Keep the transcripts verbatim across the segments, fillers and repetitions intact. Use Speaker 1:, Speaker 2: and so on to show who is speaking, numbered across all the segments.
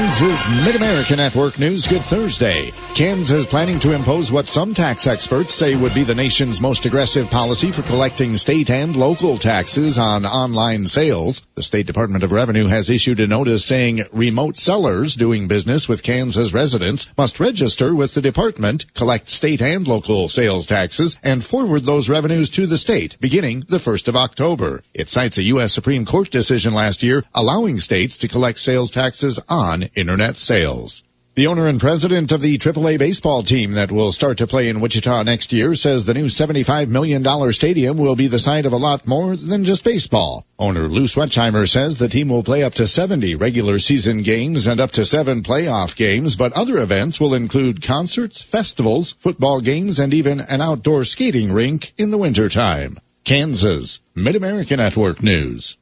Speaker 1: Kansas Mid-America Network News. Good Thursday. Kansas is planning to impose what some tax experts say would be the nation's most aggressive policy for collecting state and local taxes on online sales. The State Department of Revenue has issued a notice saying remote sellers doing business with Kansas residents must register with the department, collect state and local sales taxes, and forward those revenues to the state beginning the first of October. It cites a U S Supreme Court decision last year allowing states to collect sales taxes on internet sales. The owner and president of the triple A baseball team that will start to play in Wichita next year says the new seventy-five million dollars stadium will be the site of a lot more than just baseball. Owner Lou Swetchheimer says the team will play up to seventy regular season games and up to seven playoff games, but other events will include concerts, festivals, football games, and even an outdoor skating rink in the wintertime. Kansas Mid-America Network News.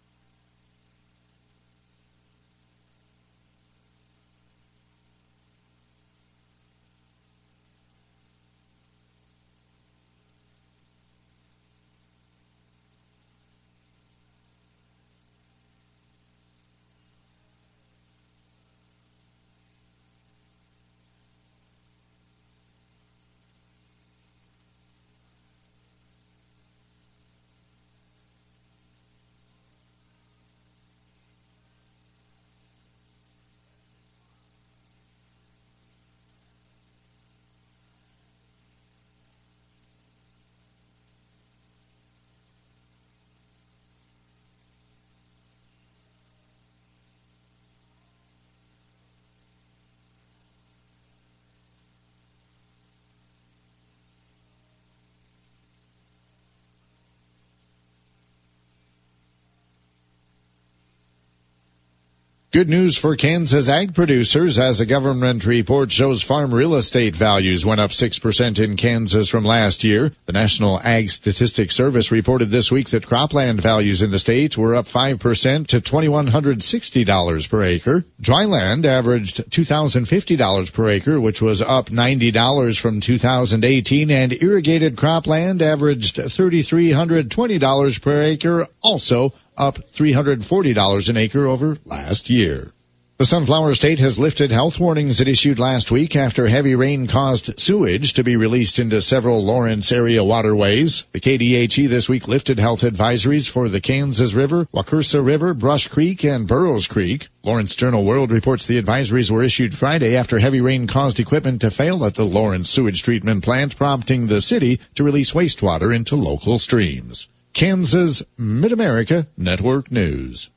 Speaker 1: Good news for Kansas ag producers as a government report shows farm real estate values went up six percent in Kansas from last year. The National Ag Statistics Service reported this week that cropland values in the state were up five percent to two thousand one hundred sixty dollars per acre. Dryland averaged two thousand fifty dollars per acre, which was up ninety dollars from two thousand eighteen, and irrigated cropland averaged three thousand three hundred twenty dollars per acre, also up three hundred forty dollars an acre over last year. The Sunflower State has lifted health warnings it issued last week after heavy rain caused sewage to be released into several Lawrence area waterways. The K D H E this week lifted health advisories for the Kansas River, Waukursa River, Brush Creek, and Burroughs Creek. Lawrence Journal World reports the advisories were issued Friday after heavy rain caused equipment to fail at the Lawrence sewage treatment plant, prompting the city to release wastewater into local streams. Kansas Mid-America Network News.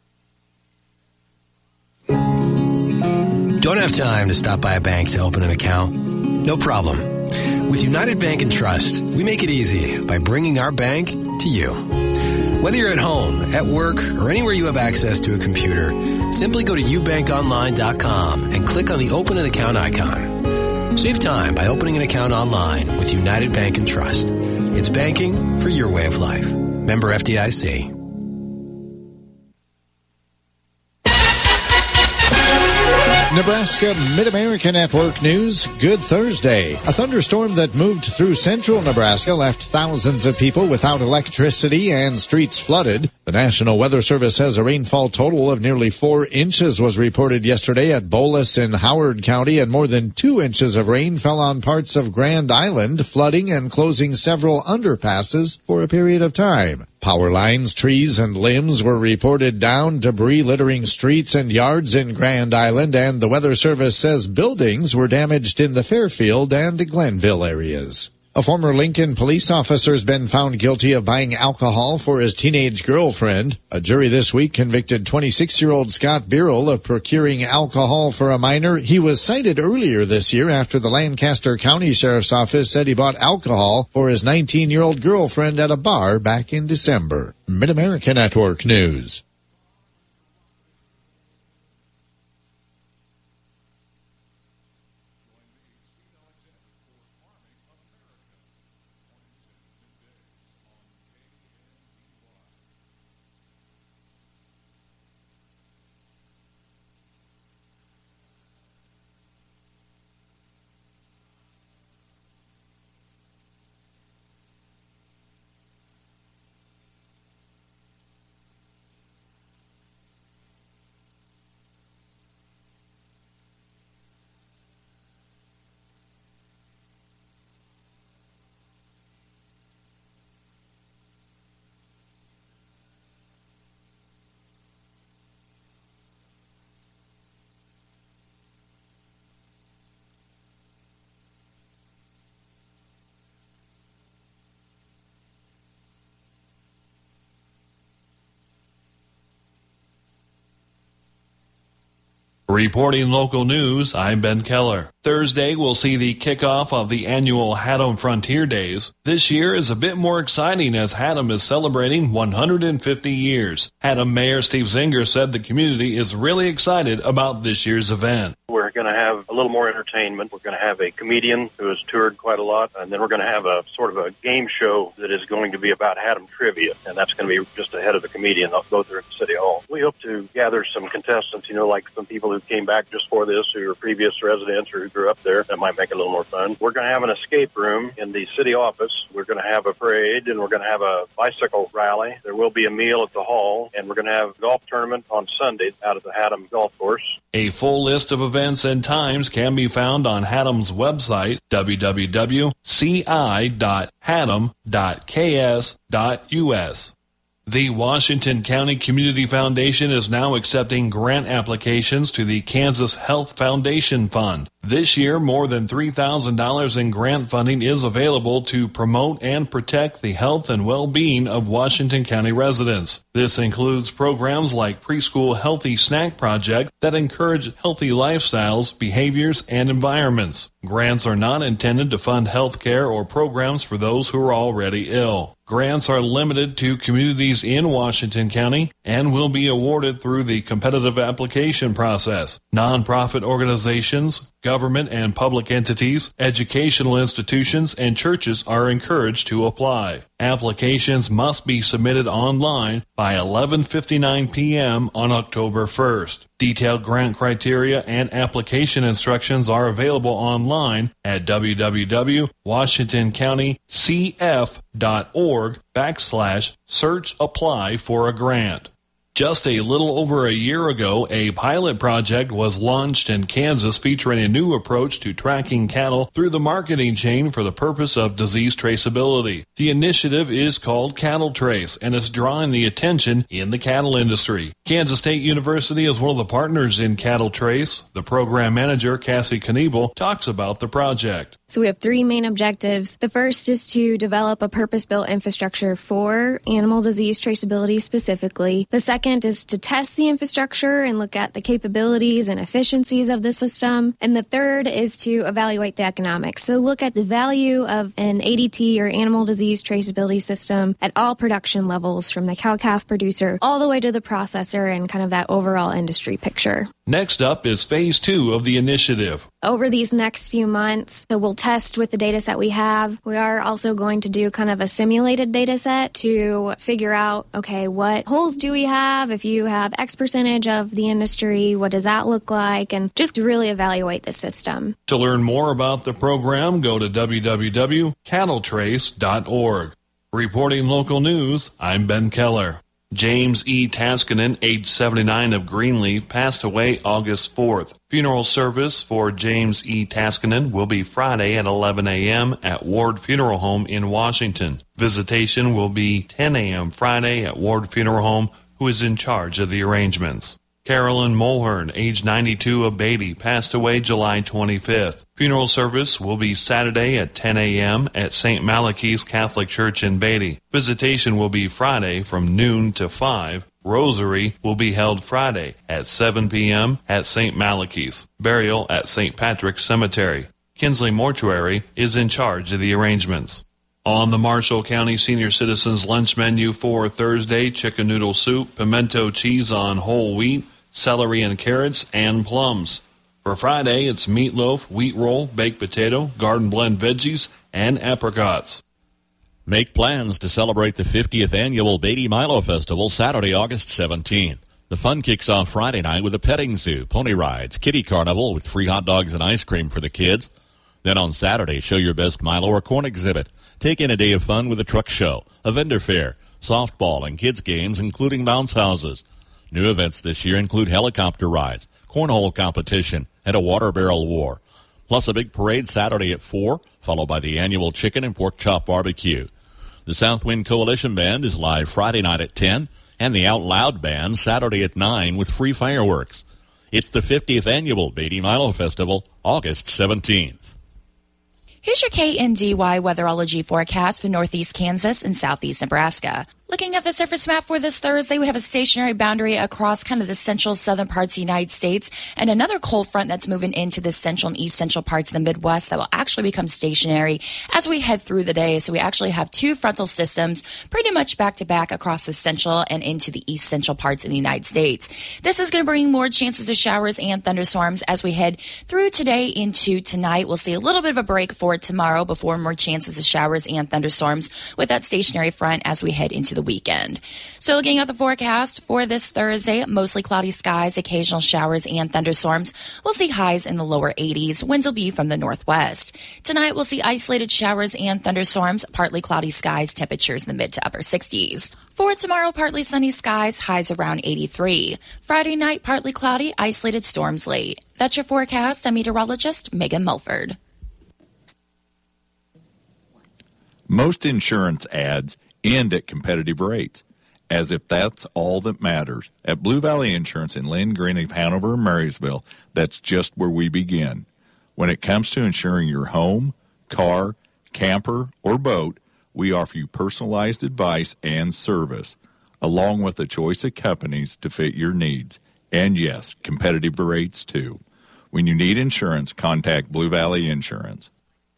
Speaker 2: Don't have time to stop by a bank to open an account? No problem. With United Bank and Trust, we make it easy by bringing our bank to you. Whether you're at home, at work, or anywhere you have access to a computer, simply go to u bank online dot com and click on the Open an Account icon. Save time by opening an account online with United Bank and Trust. It's banking for your way of life. Member F D I C.
Speaker 1: Nebraska Mid-America Network News. Good Thursday. A thunderstorm that moved through central Nebraska left thousands of people without electricity and streets flooded. The National Weather Service says a rainfall total of nearly four inches was reported yesterday at Bolus in Howard County, and more than two inches of rain fell on parts of Grand Island, flooding and closing several underpasses for a period of time. Power lines, trees, and limbs were reported down, debris littering streets and yards in Grand Island, and the Weather Service says buildings were damaged in the Fairfield and Glenville areas. A former Lincoln police officer has been found guilty of buying alcohol for his teenage girlfriend. A jury this week convicted twenty-six-year-old Scott Birrell of procuring alcohol for a minor. He was cited earlier this year after the Lancaster County Sheriff's Office said he bought alcohol for his nineteen-year-old girlfriend at a bar back in December. Mid-America Network News.
Speaker 3: Reporting local news, I'm Ben Keller. Thursday will see the kickoff of the annual Haddam Frontier Days. This year is a bit more exciting as Haddam is celebrating one hundred fifty years. Haddam Mayor Steve Zinger said the community is really excited about this year's event.
Speaker 4: We're going to have a little more entertainment. We're going to have a comedian who has toured quite a lot, and then we're going to have a sort of a game show that is going to be about Haddam trivia, and that's going to be just ahead of the comedian. They'll go there at City Hall. We hope to gather some contestants, you know, like some people who came back just for this, who are previous residents or who grew up there. That might make it a little more fun. We're going to have an escape room in the city office. We're going to have a parade, and we're going to have a bicycle rally. There will be a meal at the hall, and we're going to have a golf tournament on Sunday out at the Haddam Golf Course.
Speaker 3: A full list of events and times can be found on Haddam's website, w w w dot c i dot haddam dot k s dot u s. The Washington County Community Foundation is now accepting grant applications to the Kansas Health Foundation Fund. This year, more than three thousand dollars in grant funding is available to promote and protect the health and well-being of Washington County residents. This includes programs like Preschool Healthy Snack Project that encourage healthy lifestyles, behaviors, and environments. Grants are not intended to fund health care or programs for those who are already ill. Grants are limited to communities in Washington County and will be awarded through the competitive application process. Nonprofit organizations, government and public entities, educational institutions, and churches are encouraged to apply. Applications must be submitted online by eleven fifty-nine p.m. on October first. Detailed grant criteria and application instructions are available online at w w w dot washington county c f dot org backslash search apply for a grant. Just a little over a year ago, a pilot project was launched in Kansas featuring a new approach to tracking cattle through the marketing chain for the purpose of disease traceability. The initiative is called Cattle Trace and is drawing the attention in the cattle industry. Kansas State University is one of the partners in Cattle Trace. The program manager, Cassie Kniebel, talks about the project.
Speaker 5: So we have three main objectives. The first is to develop a purpose-built infrastructure for animal disease traceability specifically. The second is to test the infrastructure and look at the capabilities and efficiencies of the system. And the third is to evaluate the economics. So look at the value of an A D T or animal disease traceability system at all production levels, from the cow-calf producer all the way to the processor, and kind of that overall industry picture.
Speaker 3: Next up is phase two of the initiative.
Speaker 5: Over these next few months, so we'll test with the data set we have. We are also going to do kind of a simulated data set to figure out, okay, what holes do we have? If you have X percentage of the industry, what does that look like? And just really evaluate the system.
Speaker 3: To learn more about the program, go to w w w dot cattle trace dot org. Reporting local news, I'm Ben Keller. James E. Taskinen, age seventy-nine, of Greenleaf, passed away August fourth. Funeral service for James E. Taskinen will be Friday at eleven a.m. at Ward Funeral Home in Washington. Visitation will be ten a.m. Friday at Ward Funeral Home, who is in charge of the arrangements. Carolyn Mulhern, age ninety-two, of Beatty, passed away July twenty-fifth. Funeral service will be Saturday at ten a.m. at Saint Malachy's Catholic Church in Beatty. Visitation will be Friday from noon to five. Rosary will be held Friday at seven p.m. at Saint Malachy's. Burial at Saint Patrick's Cemetery. Kinsley Mortuary is in charge of the arrangements. On the Marshall County Senior Citizens Lunch Menu for Thursday, chicken noodle soup, pimento cheese on whole wheat, celery and carrots, and plums. For Friday, it's meatloaf, wheat roll, baked potato, garden blend veggies, and apricots.
Speaker 6: Make plans to celebrate the fiftieth annual Beatty Milo Festival Saturday, August seventeenth. The fun kicks off Friday night with a petting zoo, pony rides, kiddie carnival with free hot dogs and ice cream for the kids. Then on Saturday, show your best Milo or corn exhibit. Take in a day of fun with a truck show, a vendor fair, softball, and kids' games, including bounce houses. New events this year include helicopter rides, cornhole competition, and a water barrel war. Plus a big parade Saturday at four, followed by the annual chicken and pork chop barbecue. The Southwind Coalition Band is live Friday night at ten, and the Out Loud Band Saturday at nine with free fireworks. It's the fiftieth annual Beatty Milo Festival, August seventeenth.
Speaker 7: Here's your K N D Y weatherology forecast for northeast Kansas and southeast Nebraska. Looking at the surface map for this Thursday, we have a stationary boundary across kind of the central southern parts of the United States and another cold front that's moving into the central and east central parts of the Midwest that will actually become stationary as we head through the day. So we actually have two frontal systems pretty much back to back across the central and into the east central parts of the United States. This is going to bring more chances of showers and thunderstorms as we head through today into tonight. We'll see a little bit of a break for tomorrow before more chances of showers and thunderstorms with that stationary front as we head into the weekend. So looking at the forecast for this Thursday, mostly cloudy skies, occasional showers and thunderstorms. We'll see highs in the lower eighties. Winds will be from the northwest. Tonight we'll see isolated showers and thunderstorms, partly cloudy skies, temperatures in the mid to upper sixties. For tomorrow, partly sunny skies, highs around eighty-three. Friday night, partly cloudy, isolated storms late. That's your forecast. I'm meteorologist Megan Mulford.
Speaker 8: Most insurance ads end at competitive rates, as if that's all that matters. At Blue Valley Insurance in Lynn, Greenleaf, Hanover, and Marysville, that's just where we begin. When it comes to insuring your home, car, camper, or boat, we offer you personalized advice and service, along with a choice of companies to fit your needs. And yes, competitive rates too. When you need insurance, contact Blue Valley Insurance.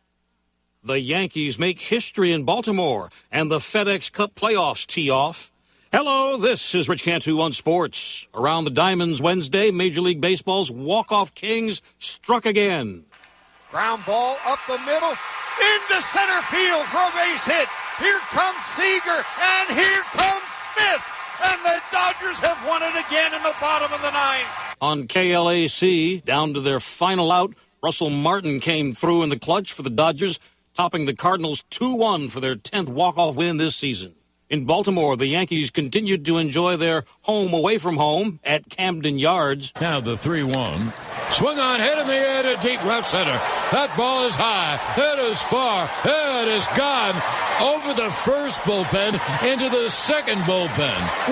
Speaker 9: The Yankees make history in Baltimore, and the FedEx Cup playoffs tee off. Hello, this is Rich Cantu on sports. Around the Diamonds Wednesday, Major League Baseball's walk-off Kings struck again.
Speaker 10: Ground ball up the middle, into center field for a base hit. Here comes Seager, and here comes Smith. And the Dodgers have won it again in the bottom of the ninth.
Speaker 9: On K L A C, down to their final out, Russell Martin came through in the clutch for the Dodgers, topping the Cardinals two one for their tenth walk-off win this season. In Baltimore, the Yankees continued to enjoy their home away from home at Camden Yards.
Speaker 11: Now the three one. Swung on, hit in the air to deep left center. That ball is high. It is far. It is gone over the first bullpen into the second bullpen.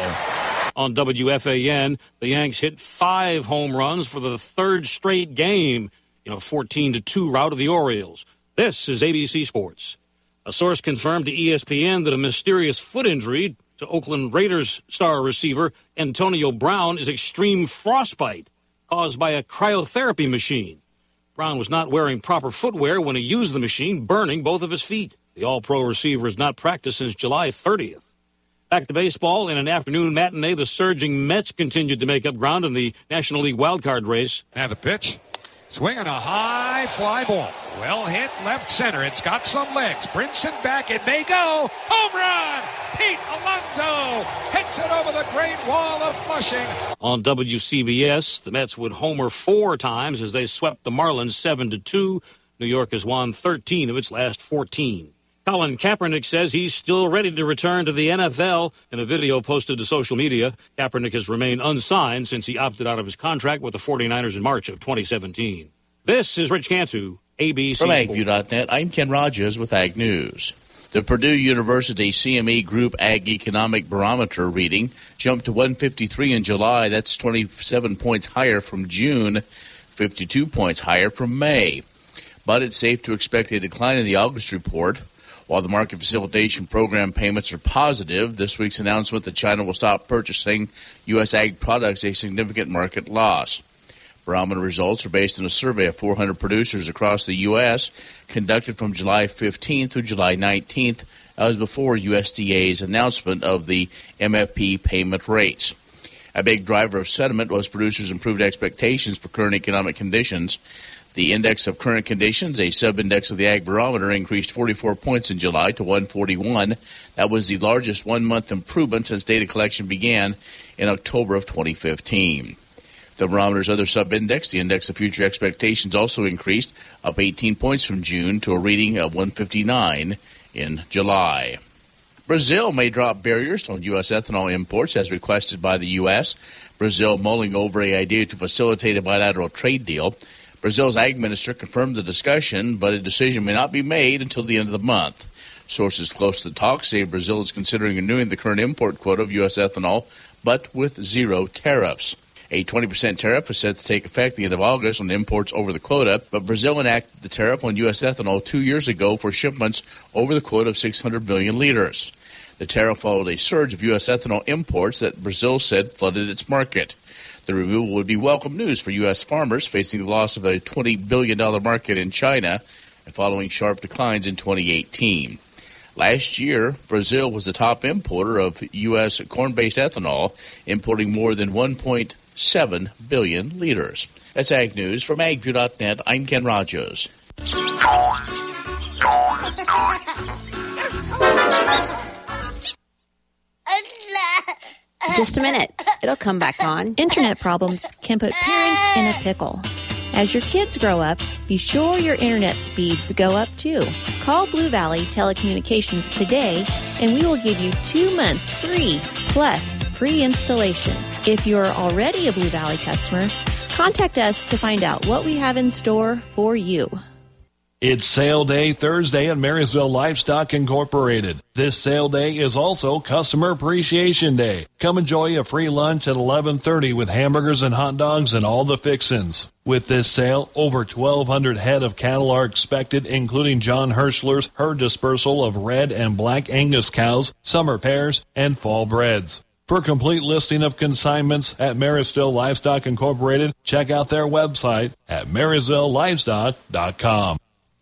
Speaker 11: Wow.
Speaker 9: On W F A N, the Yanks hit five home runs for the third straight game in a fourteen to two rout of the Orioles. This is A B C Sports. A source confirmed to E S P N that a mysterious foot injury to Oakland Raiders star receiver Antonio Brown is extreme frostbite caused by a cryotherapy machine. Brown was not wearing proper footwear when he used the machine, burning both of his feet. The all-pro receiver has not practiced since July thirtieth. Back to baseball. In an afternoon matinee, the surging Mets continued to make up ground in the National League wildcard race.
Speaker 12: Now the pitch. Swinging a high fly ball. Well hit left center. It's got some legs. Brinson back. It may go. Home run! Pete Alonso hits it over the Great Wall of Flushing.
Speaker 9: On W C B S, the Mets would homer four times as they swept the Marlins seven to two. New York has won thirteen of its last fourteen. Colin Kaepernick says he's still ready to return to the N F L. In a video posted to social media, Kaepernick has remained unsigned since he opted out of his contract with the forty-niners in March of twenty seventeen. This is Rich Cantu, A B C
Speaker 13: From
Speaker 9: Sports.
Speaker 13: AgView dot net, I'm Ken Rogers with Ag News. The Purdue University C M E Group Ag Economic Barometer reading jumped to one fifty-three in July. That's twenty-seven points higher from June, fifty-two points higher from May. But it's safe to expect a decline in the August report. While the market facilitation program payments are positive, this week's announcement that China will stop purchasing U S ag products a significant market loss. Barometer results are based on a survey of four hundred producers across the U S conducted from July fifteenth through July nineteenth, as before U S D A's announcement of the M F P payment rates. A big driver of sentiment was producers' improved expectations for current economic conditions. The index of current conditions, a sub-index of the Ag Barometer, increased forty-four points in July to one forty-one. That was the largest one-month improvement since data collection began in October of twenty fifteen. The barometer's other sub-index, the index of future expectations, also increased, up eighteen points from June to a reading of one fifty-nine in July. Brazil may drop barriers on U S ethanol imports as requested by the U S. Brazil mulling over an idea to facilitate a bilateral trade deal. Brazil's ag minister confirmed the discussion, but a decision may not be made until the end of the month. Sources close to the talks say Brazil is considering renewing the current import quota of U S ethanol, but with zero tariffs. A twenty percent tariff is set to take effect at the end of August on imports over the quota, but Brazil enacted the tariff on U S ethanol two years ago for shipments over the quota of six hundred million liters. The tariff followed a surge of U S ethanol imports that Brazil said flooded its market. The removal would be welcome news for U S farmers facing the loss of a twenty billion dollars market in China and following sharp declines in twenty eighteen. Last year, Brazil was the top importer of U S corn-based ethanol, importing more than one point seven billion liters. That's Ag News. From ag view dot net, I'm Ken Rogers.
Speaker 14: Just a minute. It'll come back on.
Speaker 15: Internet problems can put parents in a pickle. As your kids grow up, be sure your internet speeds go up too. Call Blue Valley Telecommunications today, and we will give you two months free, plus free installation. If you're already a Blue Valley customer, contact us to find out what we have in store for you.
Speaker 3: It's sale day Thursday at Marysville Livestock Incorporated. This sale day is also Customer Appreciation Day. Come enjoy a free lunch at eleven thirty with hamburgers and hot dogs and all the fixins. With this sale, over twelve hundred head of cattle are expected, including John Hirschler's herd dispersal of red and black Angus cows, summer pairs, and fall breds. For a complete listing of consignments at Marysville Livestock Incorporated, check out their website at marysville livestock dot com.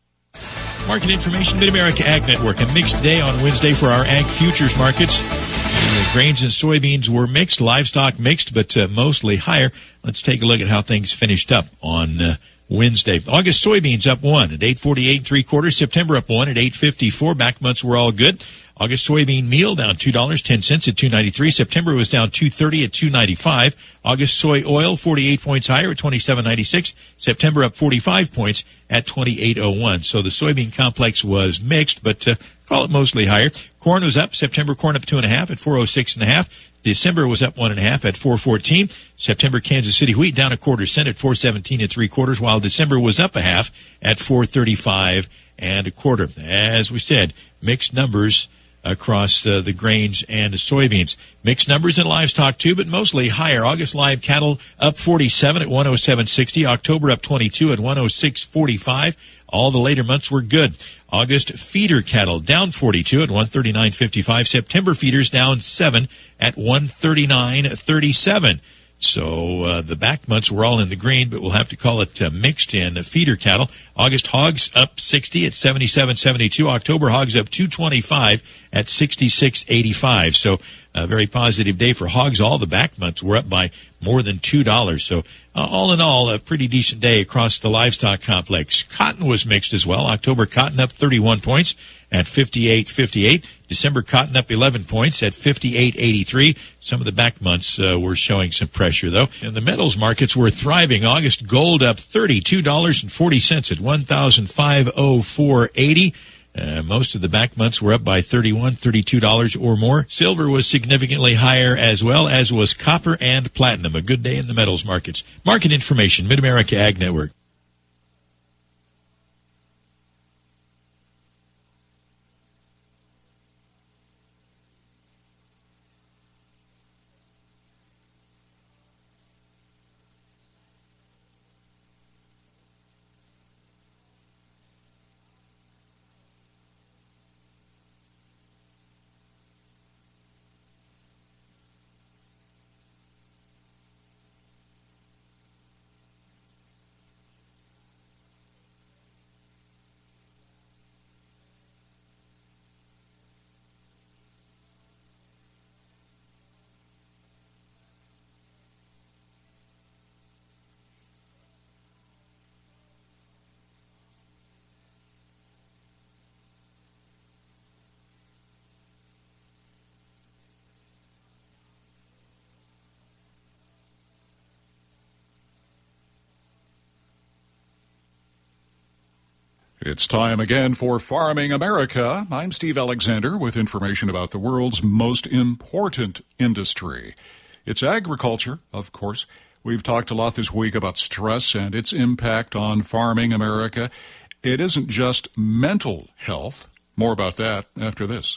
Speaker 16: Market information, Mid-America Ag Network. A mixed day on Wednesday for our ag futures markets. The grains and soybeans were mixed, livestock mixed, but uh, mostly higher. Let's take a look at how things finished up on uh, Wednesday. August soybeans up one at eight forty-eight and three quarters. September up one at eight fifty-four. Back months were all good. August soybean meal down two dollars and ten cents at two ninety-three. September was down two thirty at two ninety-five. August soy oil forty-eight points higher at twenty-seven ninety-six. September up forty-five points at twenty-eight oh one. So the soybean complex was mixed, but uh, call it mostly higher. Corn was up. September corn up two and a half at four oh six and a half. December was up one and a half at four fourteen. September Kansas City wheat down a quarter cent at four seventeen and three quarters, while December was up a half at four thirty-five and a quarter. As we said, mixed numbers across uh, the grains and the soybeans. Mixed numbers in livestock too, but mostly higher. August live cattle up forty-seven at one oh seven sixty. October up twenty-two at one oh six forty-five. All the later months were good. August feeder cattle down forty-two at one thirty-nine fifty-five. September feeders down seven at one thirty-nine thirty-seven. So uh, the back months were all in the green, but we'll have to call it uh, mixed in uh, feeder cattle. August hogs up sixty at seventy-seven seventy-two. October hogs up two twenty-five at sixty-six eighty-five. So a very positive day for hogs. All the back months were up by more than two dollars. So uh, all in all, a pretty decent day across the livestock complex. Cotton was mixed as well. October cotton up thirty-one points at fifty-eight fifty-eight. December cotton up eleven points at fifty-eight eighty-three. Some of the back months uh, were showing some pressure, though. And the metals markets were thriving. August gold up thirty-two dollars and forty cents at one thousand five hundred four dollars and eighty cents. Uh, most of the back months were up by thirty-one dollars, thirty-two dollars or more. Silver was significantly higher, as well as was copper and platinum. A good day in the metals markets. Market information, Mid-America Ag Network.
Speaker 17: It's time again for Farming America. I'm Steve Alexander with information about the world's most important industry. It's agriculture, of course. We've talked a lot this week about stress and its impact on farming America. It isn't just mental health. More about that after this.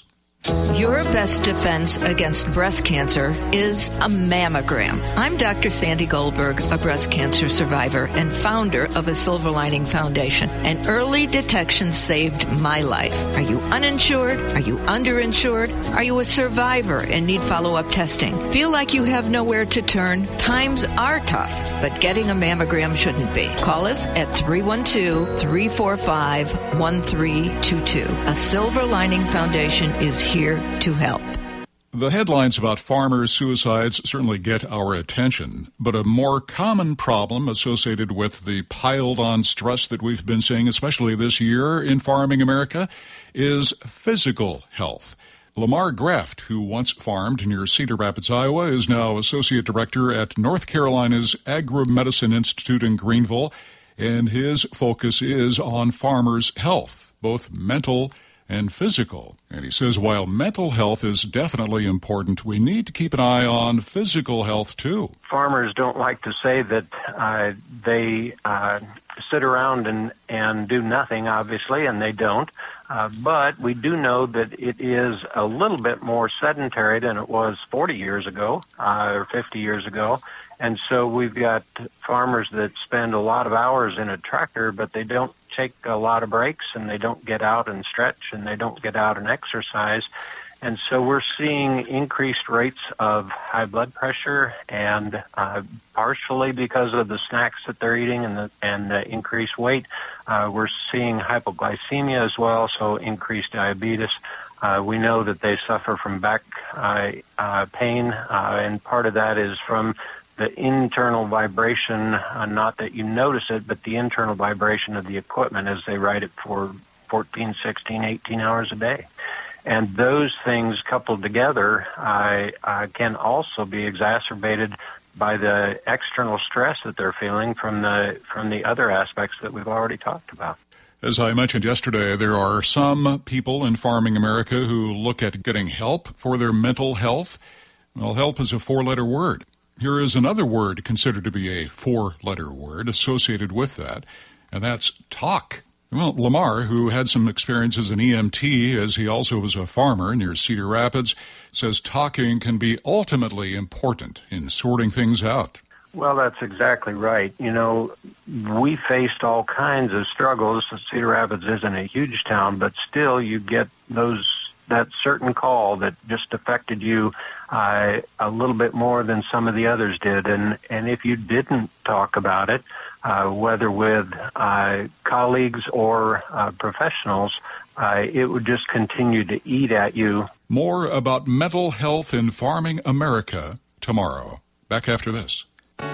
Speaker 18: Your best defense against breast cancer is a mammogram. I'm Doctor Sandy Goldberg, a breast cancer survivor and founder of a Silver Lining Foundation. And early detection saved my life. Are you uninsured? Are you underinsured? Are you a survivor and need follow-up testing? Feel like you have nowhere to turn? Times are tough, but getting a mammogram shouldn't be. Call us at three one two, three four five, one three two two. A Silver Lining Foundation is here to help.
Speaker 17: The headlines about farmers' suicides certainly get our attention, but a more common problem associated with the piled-on stress that we've been seeing, especially this year in farming America, is physical health. Lamar Greft, who once farmed near Cedar Rapids, Iowa, is now Associate Director at North Carolina's Agri-Medicine Institute in Greenville, and his focus is on farmers' health, both mental and physical. And he says while mental health is definitely important, we need to keep an eye on physical health too.
Speaker 19: Farmers don't like to say that uh, they uh, sit around and, and do nothing, obviously, and they don't. Uh, but we do know that it is a little bit more sedentary than it was forty years ago uh, or fifty years ago. And so we've got farmers that spend a lot of hours in a tractor, but they don't take a lot of breaks, and they don't get out and stretch, and they don't get out and exercise. And so we're seeing increased rates of high blood pressure, and uh, partially because of the snacks that they're eating and the, and the increased weight, uh, we're seeing hypoglycemia as well, so increased diabetes. Uh, we know that they suffer from back uh, uh, pain, uh, and part of that is from the internal vibration, uh, not that you notice it, but the internal vibration of the equipment as they ride it for fourteen, sixteen, eighteen hours a day. And those things coupled together uh, uh, can also be exacerbated by the external stress that they're feeling from the from the other aspects that we've already talked about.
Speaker 17: As I mentioned yesterday, there are some people in farming America who look at getting help for their mental health. Well, help is a four-letter word. Here is another word considered to be a four-letter word associated with that, and that's talk. Well, Lamar, who had some experience as an E M T, as he also was a farmer near Cedar Rapids, says talking can be ultimately important in sorting things out.
Speaker 19: Well, that's exactly right. You know, we faced all kinds of struggles. Cedar Rapids isn't a huge town, but still you get those that certain call that just affected you uh, a little bit more than some of the others did. And, and if you didn't talk about it, uh, whether with uh, colleagues or uh, professionals, uh, it would just continue to eat at you.
Speaker 17: More about mental health in farming America tomorrow. Back after this.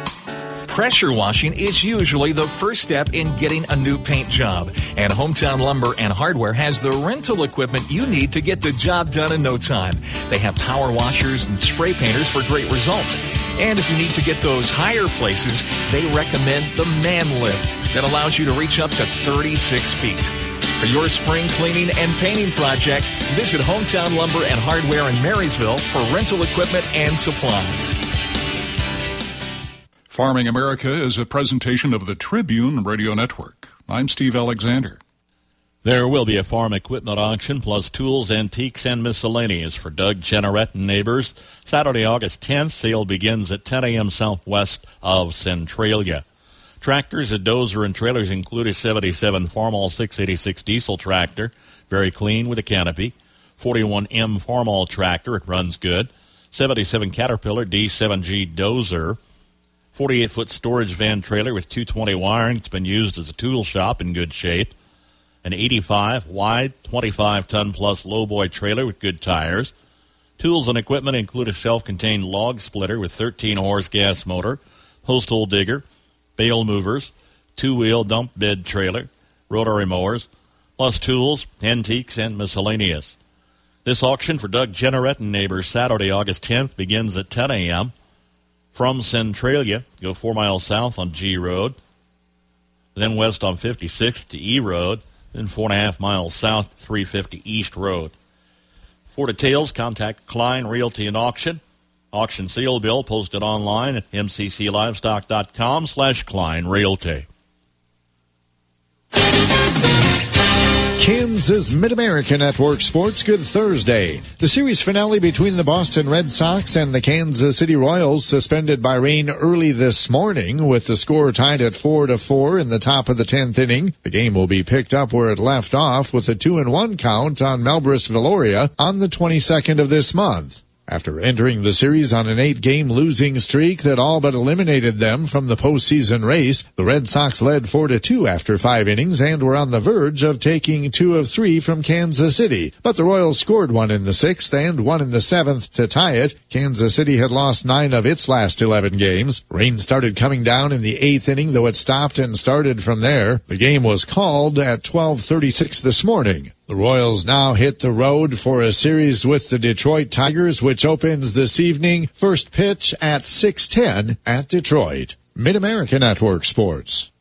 Speaker 20: Pressure washing is usually the first step in getting a new paint job, and Hometown Lumber and Hardware has the rental equipment you need to get the job done in no time. They have power washers and spray painters for great results. And if you need to get those higher places, they recommend the Man Lift that allows you to reach up to thirty-six feet. For your spring cleaning and painting projects, visit Hometown Lumber and Hardware in Marysville for rental equipment and supplies.
Speaker 17: Farming America is a presentation of the Tribune Radio Network. I'm Steve Alexander.
Speaker 6: There will be a farm equipment auction plus tools, antiques, and miscellaneous for Doug Generette and neighbors. Saturday, August tenth, sale begins at ten a.m. southwest of Centralia. Tractors, a dozer, and trailers include a seventy-seven Farmall six eighty-six diesel tractor, very clean with a canopy. forty-one M Farmall tractor, it runs good. seventy-seven Caterpillar D seven G dozer. forty-eight foot storage van trailer with two twenty wiring. It's been used as a tool shop in good shape. An eighty-five wide, twenty-five ton plus lowboy trailer with good tires. Tools and equipment include a self-contained log splitter with thirteen horse gas motor, post hole digger, bale movers, two-wheel dump bed trailer, rotary mowers, plus tools, antiques, and miscellaneous. This auction for Doug Generette and neighbors Saturday, August tenth begins at ten a.m. From Centralia, go four miles south on G Road, then west on fifty-sixth to E Road, then four and a half miles south to three fifty East Road. For details, contact Klein Realty and Auction. Auction sale bill posted online at m c c livestock dot com slash Klein Realty.
Speaker 1: Kansas Mid-America Network Sports, good Thursday. The series finale between the Boston Red Sox and the Kansas City Royals suspended by rain early this morning, with the score tied at four to four in the top of the tenth inning. The game will be picked up where it left off with a two and one count on Melbris Valoria on the twenty-second of this month. After entering the series on an eight-game losing streak that all but eliminated them from the postseason race, the Red Sox led four to two after five innings and were on the verge of taking two of three from Kansas City. But the Royals scored one in the sixth and one in the seventh to tie it. Kansas City had lost nine of its last eleven games. Rain started coming down in the eighth inning, though it stopped and started from there. The game was called at twelve thirty-six this morning. The Royals now hit the road for a series with the Detroit Tigers, which opens this evening. First pitch at six ten at Detroit. Mid-America Network Sports.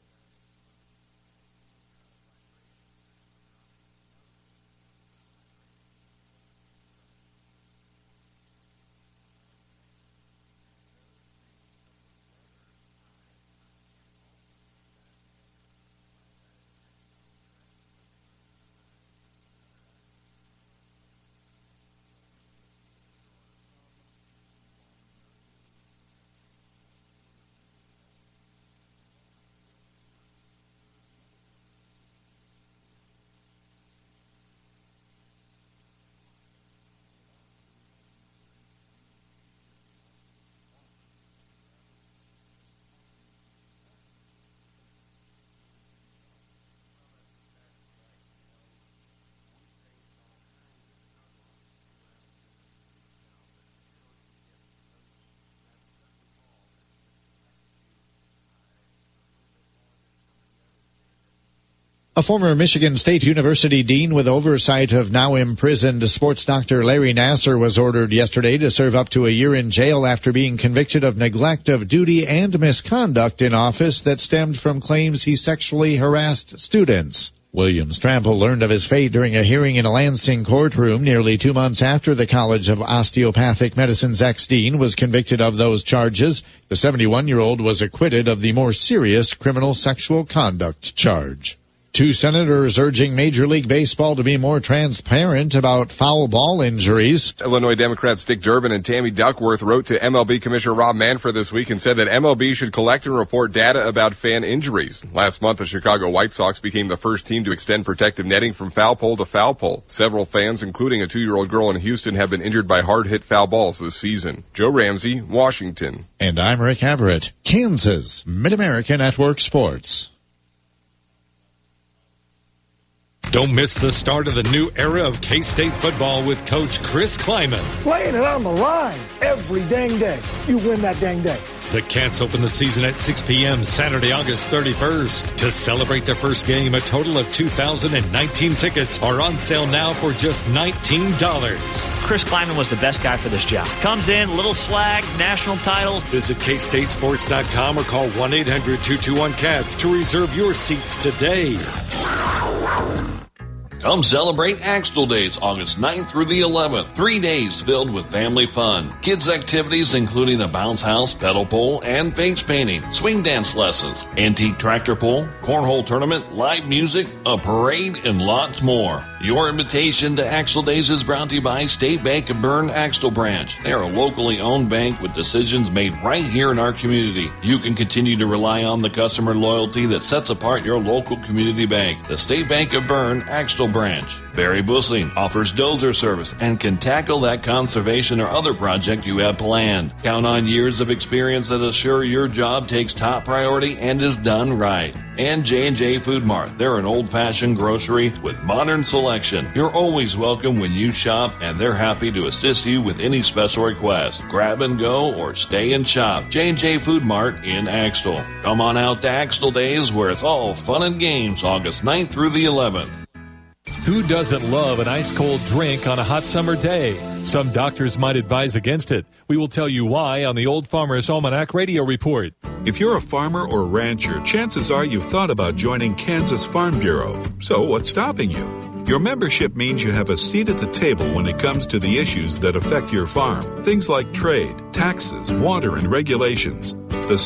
Speaker 1: A former Michigan State University dean with oversight of now imprisoned sports doctor Larry Nassar was ordered yesterday to serve up to a year in jail after being convicted of neglect of duty and misconduct in office that stemmed from claims he sexually harassed students. William Strample learned of his fate during a hearing in a Lansing courtroom nearly two months after the College of Osteopathic Medicine's ex-dean was convicted of those charges. The seventy-one-year-old was acquitted of the more serious criminal sexual conduct charge. Two senators urging Major League Baseball to be more transparent about foul ball injuries.
Speaker 21: Illinois Democrats Dick Durbin and Tammy Duckworth wrote to M L B Commissioner Rob Manfred this week and said that M L B should collect and report data about fan injuries. Last month, the Chicago White Sox became the first team to extend protective netting from foul pole to foul pole. Several fans, including a two-year-old girl in Houston, have been injured by hard-hit foul balls this season. Joe Ramsey, Washington.
Speaker 1: And I'm Rick Everett, Kansas Mid-America Network Sports.
Speaker 22: Don't miss the start of the new era of K-State football with Coach Chris Kleiman.
Speaker 23: Playing it on the line every dang day. You win that dang day.
Speaker 22: The Cats open the season at six p.m. Saturday, August thirty-first. To celebrate their first game, a total of two thousand nineteen tickets are on sale now for just nineteen dollars.
Speaker 24: Chris Kleiman was the best guy for this job. Comes in, little swag, national titles.
Speaker 22: Visit K State Sports dot com or call one eight hundred two two one cats to reserve your seats today.
Speaker 3: Come celebrate Axtell Days, August ninth through the eleventh. Three days filled with family fun. Kids' activities including a bounce house, pedal pole, and face painting, swing dance lessons, antique tractor pull, cornhole tournament, live music, a parade, and lots more. Your invitation to Axtell Days is brought to you by State Bank of Bern Axtell Branch. They are a locally owned bank with decisions made right here in our community. You can continue to rely on the customer loyalty that sets apart your local community bank. The State Bank of Bern Axtell Branch. Barry Busling offers dozer service and can tackle that conservation or other project you have planned. Count on years of experience that assure your job takes top priority and is done right. And J and J Food Mart. They're an old-fashioned grocery with modern selection. You're always welcome when you shop, and they're happy to assist you with any special request. Grab and go or stay and shop. J and J Food Mart in Axtell. Come on out to Axtell Days where it's all fun and games, August ninth through the eleventh.
Speaker 25: Who doesn't love an ice-cold drink on a hot summer day? Some doctors might advise against it. We will tell you why on the Old Farmer's Almanac Radio Report.
Speaker 26: If you're a farmer or rancher, chances are you've thought about joining Kansas Farm Bureau. So what's stopping you? Your membership means you have a seat at the table when it comes to the issues that affect your farm. Things like trade, taxes, water, and regulations. The